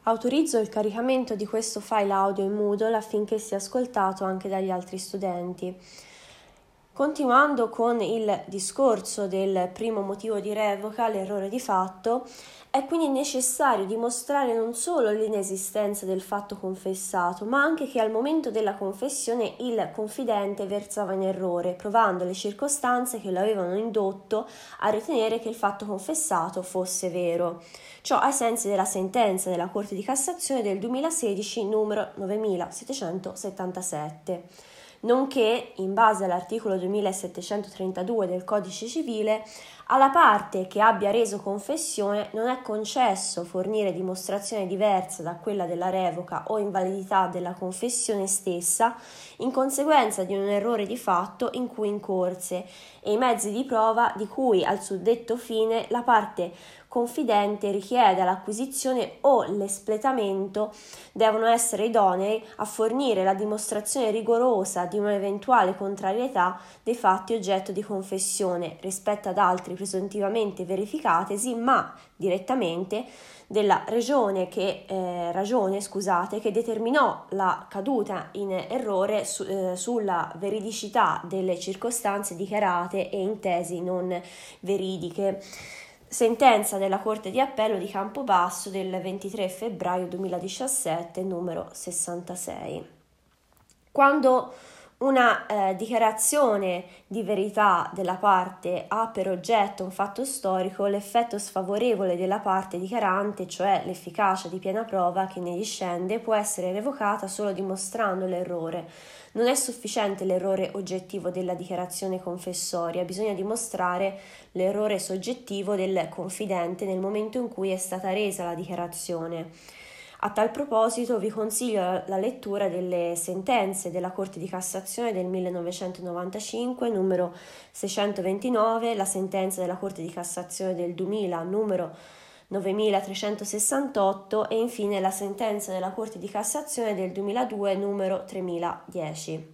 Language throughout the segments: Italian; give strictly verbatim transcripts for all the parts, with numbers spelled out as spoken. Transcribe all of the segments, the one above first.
Autorizzo il caricamento di questo file audio in Moodle affinché sia ascoltato anche dagli altri studenti. Continuando con il discorso del primo motivo di revoca, l'errore di fatto, è quindi necessario dimostrare non solo l'inesistenza del fatto confessato, ma anche che al momento della confessione il confidente versava in errore, provando le circostanze che lo avevano indotto a ritenere che il fatto confessato fosse vero. Ciò ai sensi della sentenza della Corte di Cassazione del duemilasedici numero novemilasettecentosettantasette. Nonché, in base all'articolo duemilasettecentotrentadue del Codice Civile, alla parte che abbia reso confessione non è concesso fornire dimostrazione diversa da quella della revoca o invalidità della confessione stessa in conseguenza di un errore di fatto in cui incorse e i mezzi di prova di cui al suddetto fine la parte confidente richieda l'acquisizione o l'espletamento devono essere idonei a fornire la dimostrazione rigorosa di un'eventuale contrarietà dei fatti oggetto di confessione rispetto ad altri presuntivamente verificatesi, ma direttamente della regione che, eh, ragione scusate, che determinò la caduta in errore su, eh, sulla veridicità delle circostanze dichiarate e in tesi non veridiche. Sentenza della Corte di Appello di Campobasso del ventitré febbraio duemiladiciassette, numero sessantasei. Quando una eh, dichiarazione di verità della parte ha per oggetto un fatto storico, l'effetto sfavorevole della parte dichiarante, cioè l'efficacia di piena prova che ne discende, può essere revocata solo dimostrando l'errore. Non è sufficiente l'errore oggettivo della dichiarazione confessoria, bisogna dimostrare l'errore soggettivo del confidente nel momento in cui è stata resa la dichiarazione. A tal proposito vi consiglio la lettura delle sentenze della Corte di Cassazione del millenovecentonovantacinque, numero seicentoventinove, la sentenza della Corte di Cassazione del duemila, numero novemilatrecentosessantotto e infine la sentenza della Corte di Cassazione del duemiladue, numero tremiladieci.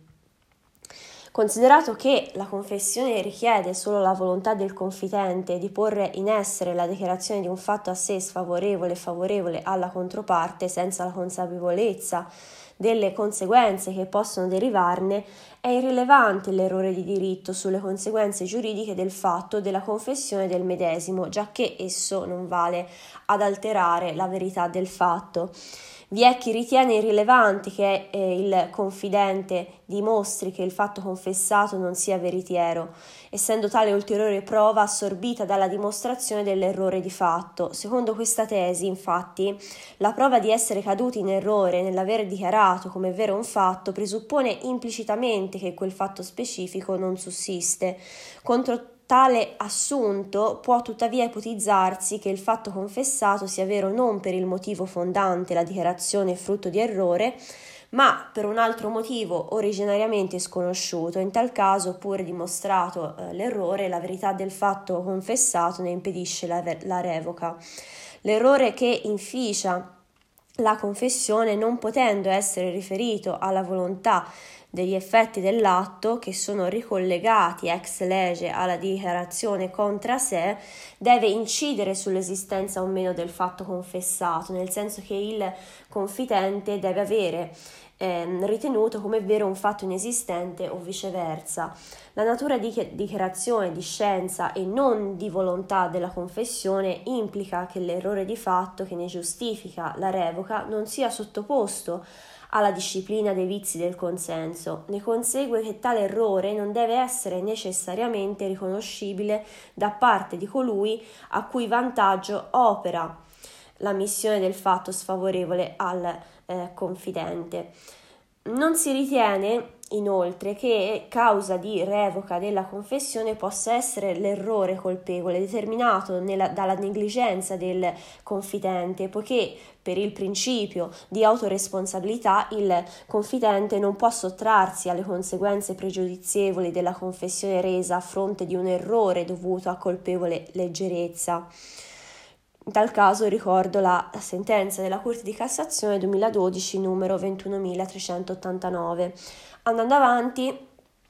Considerato che la confessione richiede solo la volontà del confidente di porre in essere la dichiarazione di un fatto a sé sfavorevole e favorevole alla controparte senza la consapevolezza delle conseguenze che possono derivarne, è irrilevante l'errore di diritto sulle conseguenze giuridiche del fatto della confessione del medesimo, giacché esso non vale ad alterare la verità del fatto. Vi è chi ritiene irrilevante che eh, il confidente dimostri che il fatto confessato non sia veritiero, essendo tale ulteriore prova assorbita dalla dimostrazione dell'errore di fatto. Secondo questa tesi, infatti, la prova di essere caduti in errore nell'aver dichiarato come vero un fatto presuppone implicitamente che quel fatto specifico non sussiste. Contro tale assunto può tuttavia ipotizzarsi che il fatto confessato sia vero non per il motivo fondante la dichiarazione frutto di errore, ma per un altro motivo originariamente sconosciuto. In tal caso, pur dimostrato eh, l'errore, la verità del fatto confessato ne impedisce la, la revoca. L'errore che inficia la confessione, non potendo essere riferito alla volontà degli effetti dell'atto che sono ricollegati ex lege alla dichiarazione contra sé, deve incidere sull'esistenza o meno del fatto confessato, nel senso che il confidente deve avere eh, ritenuto come vero un fatto inesistente o viceversa. La natura di dichiarazione di scienza e non di volontà della confessione implica che l'errore di fatto che ne giustifica la revoca non sia sottoposto alla disciplina dei vizi del consenso. Ne consegue che tale errore non deve essere necessariamente riconoscibile da parte di colui a cui vantaggio opera l'ammissione del fatto sfavorevole al eh, confidente. Non si ritiene inoltre che causa di revoca della confessione possa essere l'errore colpevole determinato nella, dalla negligenza del confidente, poiché per il principio di autoresponsabilità il confidente non può sottrarsi alle conseguenze pregiudizievoli della confessione resa a fronte di un errore dovuto a colpevole leggerezza. In tal caso ricordo la sentenza della Corte di Cassazione duemiladodici numero ventunomilatrecentottantanove. Andando avanti,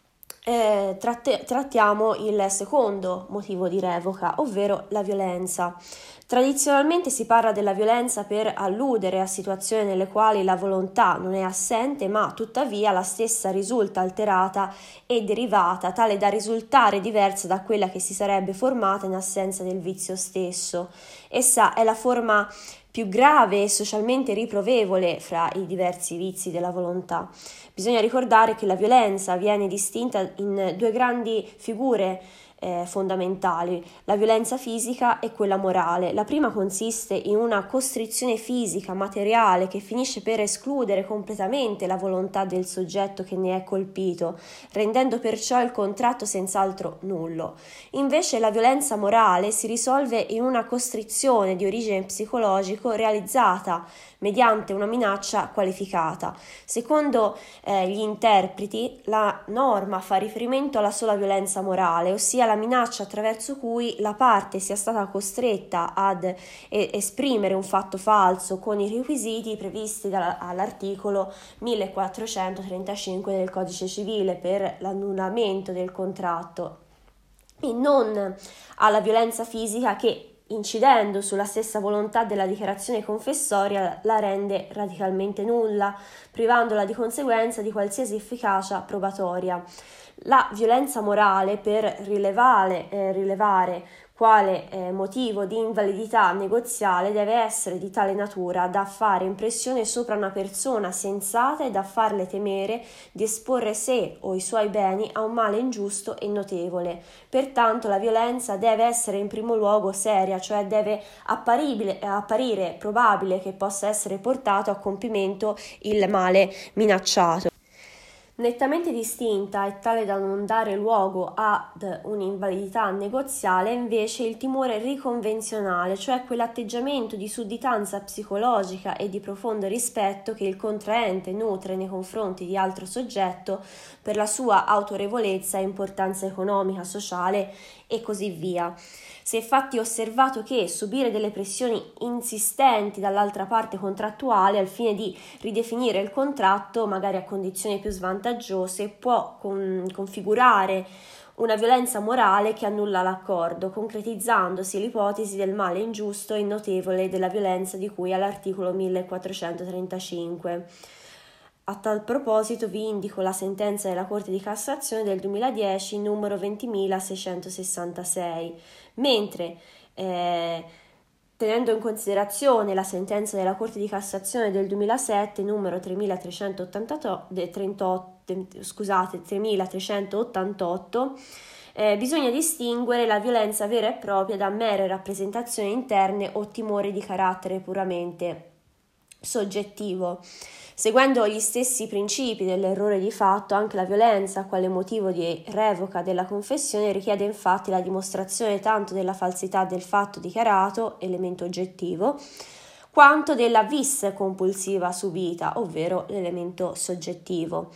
eh, tratte, trattiamo il secondo motivo di revoca, ovvero la violenza. Tradizionalmente si parla della violenza per alludere a situazioni nelle quali la volontà non è assente, ma tuttavia la stessa risulta alterata e derivata, tale da risultare diversa da quella che si sarebbe formata in assenza del vizio stesso. Essa è la forma più grave e socialmente riprovevole fra i diversi vizi della volontà. Bisogna ricordare che la violenza viene distinta in due grandi figure Eh, fondamentali, la violenza fisica e quella morale. La prima consiste in una costrizione fisica, materiale, che finisce per escludere completamente la volontà del soggetto che ne è colpito, rendendo perciò il contratto senz'altro nullo. Invece la violenza morale si risolve in una costrizione di origine psicologico realizzata mediante una minaccia qualificata. Secondo eh, gli interpreti, la norma fa riferimento alla sola violenza morale, ossia la minaccia attraverso cui la parte sia stata costretta ad eh, esprimere un fatto falso con i requisiti previsti dall'articolo millequattrocentotrentacinque del Codice Civile per l'annullamento del contratto, e non alla violenza fisica che, incidendo sulla stessa volontà della dichiarazione confessoria, la rende radicalmente nulla, privandola di conseguenza di qualsiasi efficacia probatoria. La violenza morale, per rilevare, eh, rilevare quale eh, motivo di invalidità negoziale, deve essere di tale natura da fare impressione sopra una persona sensata e da farle temere di esporre sé o i suoi beni a un male ingiusto e notevole. Pertanto la violenza deve essere in primo luogo seria, cioè deve apparire probabile che possa essere portato a compimento il male minacciato. Nettamente distinta e tale da non dare luogo ad un'invalidità negoziale invece il timore riconvenzionale, cioè quell'atteggiamento di sudditanza psicologica e di profondo rispetto che il contraente nutre nei confronti di altro soggetto per la sua autorevolezza e importanza economica, sociale e così via. Si è infatti osservato che subire delle pressioni insistenti dall'altra parte contrattuale al fine di ridefinire il contratto, magari a condizioni più svantaggiose, può con- configurare una violenza morale che annulla l'accordo, concretizzandosi l'ipotesi del male ingiusto e notevole della violenza di cui all'articolo millequattrocentotrentacinque. A tal proposito vi indico la sentenza della Corte di Cassazione del duemiladieci numero ventimilaseicentosessantasei, mentre eh, tenendo in considerazione la sentenza della Corte di Cassazione del duemilasette numero tremilatrecentottantotto, scusate, tremilatrecentottantotto, eh, bisogna distinguere la violenza vera e propria da mere rappresentazioni interne o timori di carattere puramente soggettivo. Seguendo gli stessi principi dell'errore di fatto, anche la violenza, quale motivo di revoca della confessione, richiede infatti la dimostrazione tanto della falsità del fatto dichiarato, elemento oggettivo, quanto della vis compulsiva subita, ovvero l'elemento soggettivo.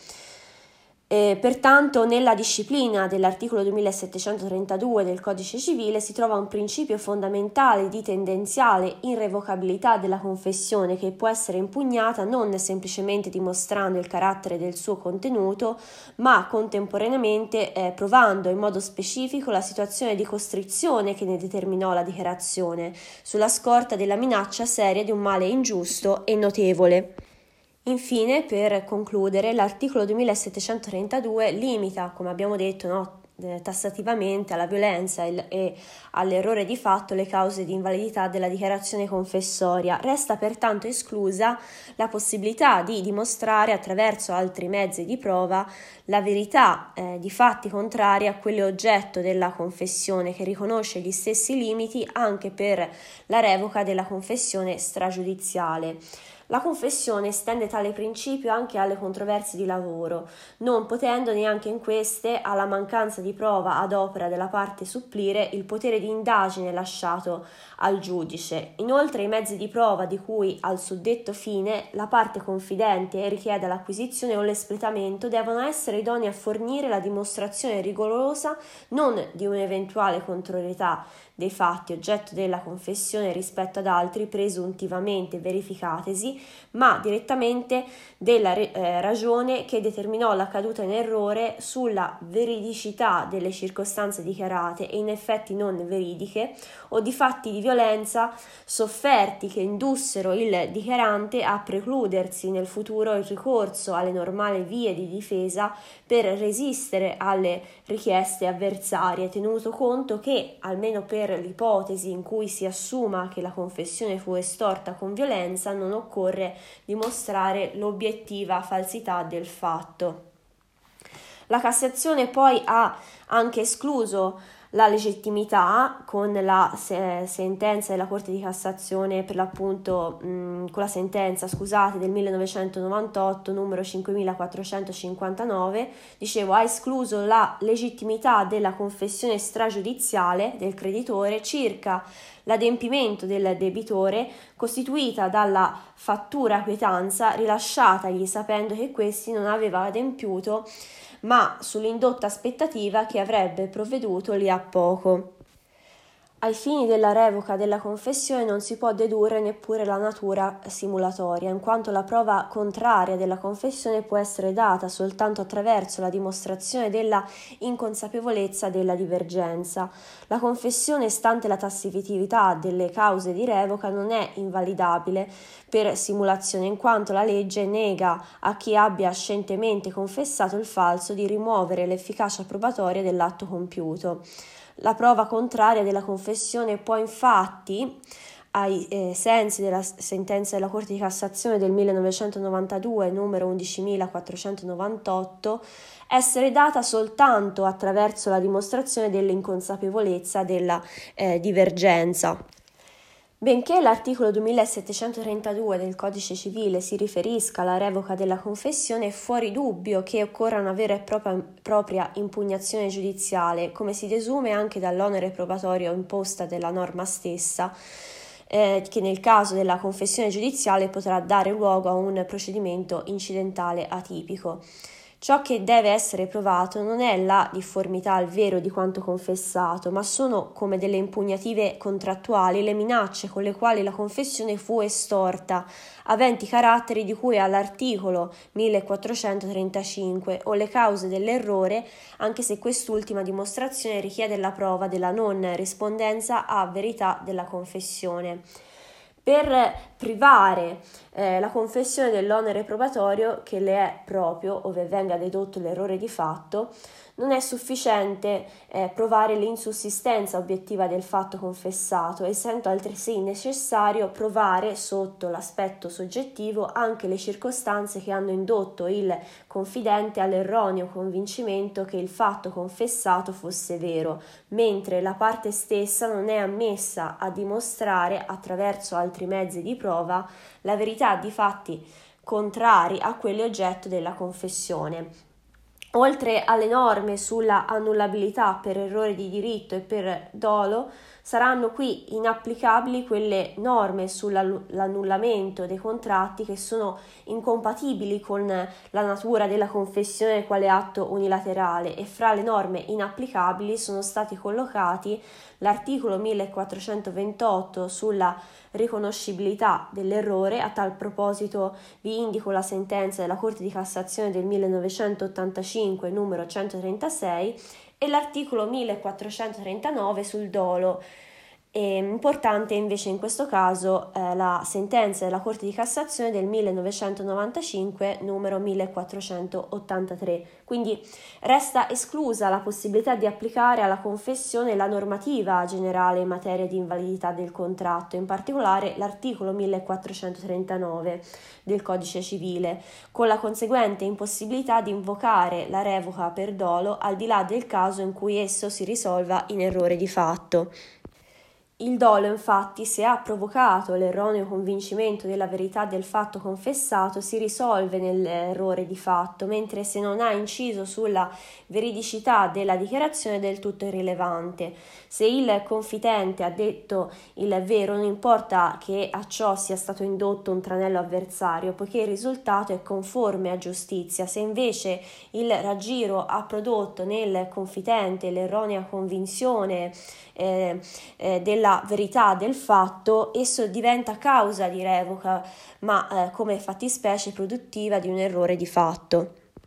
Eh, pertanto nella disciplina dell'articolo duemilasettecentotrentadue del Codice Civile si trova un principio fondamentale di tendenziale irrevocabilità della confessione che può essere impugnata non semplicemente dimostrando il carattere del suo contenuto, ma contemporaneamente eh, provando in modo specifico la situazione di costrizione che ne determinò la dichiarazione, sulla scorta della minaccia seria di un male ingiusto e notevole. Infine, per concludere, l'articolo duemilasettecentotrentadue limita, come abbiamo detto, no, eh, tassativamente alla violenza e, e all'errore di fatto le cause di invalidità della dichiarazione confessoria. Resta pertanto esclusa la possibilità di dimostrare attraverso altri mezzi di prova la verità eh, di fatti contrari a quelli oggetto della confessione, che riconosce gli stessi limiti anche per la revoca della confessione stragiudiziale. La confessione estende tale principio anche alle controversie di lavoro, non potendo neanche in queste, alla mancanza di prova ad opera della parte supplire, il potere di indagine lasciato al giudice. Inoltre i mezzi di prova di cui al suddetto fine la parte confidente richiede l'acquisizione o l'espletamento devono essere idonei a fornire la dimostrazione rigorosa non di un'eventuale contrarietà dei fatti oggetto della confessione rispetto ad altri presuntivamente verificatesi, ma direttamente della eh, ragione che determinò la caduta in errore sulla veridicità veridicità delle circostanze dichiarate e in effetti non veridiche, o di fatti di violenza sofferti che indussero il dichiarante a precludersi nel futuro il ricorso alle normali vie di difesa per resistere alle richieste avversarie, tenuto conto che, almeno per l'ipotesi in cui si assuma che la confessione fu estorta con violenza, non occorre dimostrare l'obiettiva falsità del fatto. La Cassazione poi ha anche escluso la legittimità con la se- sentenza della Corte di Cassazione, per l'appunto mh, con la sentenza, scusate, del millenovecentonovantotto numero cinquemilaquattrocentocinquantanove, dicevo, ha escluso la legittimità della confessione stragiudiziale del creditore circa l'adempimento del debitore costituita dalla fattura quietanza rilasciatagli sapendo che questi non aveva adempiuto, ma sull'indotta aspettativa che avrebbe provveduto lì a poco. Ai fini della revoca della confessione non si può dedurre neppure la natura simulatoria, in quanto la prova contraria della confessione può essere data soltanto attraverso la dimostrazione della inconsapevolezza della divergenza. La confessione, stante la tassatività delle cause di revoca, non è invalidabile per simulazione, in quanto la legge nega a chi abbia scientemente confessato il falso di rimuovere l'efficacia probatoria dell'atto compiuto. La prova contraria della confessione può infatti, ai eh, sensi della sentenza della Corte di Cassazione del millenovecentonovantadue numero undicimilaquattrocentonovantotto, essere data soltanto attraverso la dimostrazione dell'inconsapevolezza della eh, divergenza. Benché l'articolo duemilasettecentotrentadue del Codice Civile si riferisca alla revoca della confessione, è fuori dubbio che occorra una vera e propria, propria impugnazione giudiziale, come si desume anche dall'onere probatorio imposta della norma stessa, eh, che nel caso della confessione giudiziale potrà dare luogo a un procedimento incidentale atipico. Ciò che deve essere provato non è la difformità al vero di quanto confessato, ma sono, come delle impugnative contrattuali, le minacce con le quali la confessione fu estorta, aventi caratteri di cui all'articolo millequattrocentotrentacinque, o le cause dell'errore, anche se quest'ultima dimostrazione richiede la prova della non rispondenza a verità della confessione. Per privare eh, la confessione dell'onere probatorio che le è proprio, ove venga dedotto l'errore di fatto, non è sufficiente eh, provare l'insussistenza obiettiva del fatto confessato, essendo altresì necessario provare sotto l'aspetto soggettivo anche le circostanze che hanno indotto il confidente all'erroneo convincimento che il fatto confessato fosse vero, mentre la parte stessa non è ammessa a dimostrare attraverso altri mezzi di prova la verità di fatti contrari a quelli oggetto della confessione. Oltre alle norme sulla annullabilità per errore di diritto e per dolo, saranno qui inapplicabili quelle norme sull'annullamento dei contratti che sono incompatibili con la natura della confessione quale atto unilaterale, e fra le norme inapplicabili sono stati collocati l'articolo millequattrocentoventotto sulla riconoscibilità dell'errore. A tal proposito vi indico la sentenza della Corte di Cassazione del millenovecentottantacinque numero centotrentasei e l'articolo millequattrocentotrentanove sul dolo. È importante invece in questo caso eh, la sentenza della Corte di Cassazione del millenovecentonovantacinque numero millequattrocentottantatré. Quindi resta esclusa la possibilità di applicare alla confessione la normativa generale in materia di invalidità del contratto, in particolare l'articolo millequattrocentotrentanove del Codice Civile, con la conseguente impossibilità di invocare la revoca per dolo al di là del caso in cui esso si risolva in errore di fatto. Il dolo, infatti, se ha provocato l'erroneo convincimento della verità del fatto confessato, si risolve nell'errore di fatto, mentre se non ha inciso sulla veridicità della dichiarazione è del tutto irrilevante. Se il confidente ha detto il vero, non importa che a ciò sia stato indotto un tranello avversario, poiché il risultato è conforme a giustizia. Se invece il raggiro ha prodotto nel confidente l'erronea convinzione eh, eh, della verità del fatto, esso diventa causa di revoca, ma eh, come fattispecie produttiva di un errore di fatto.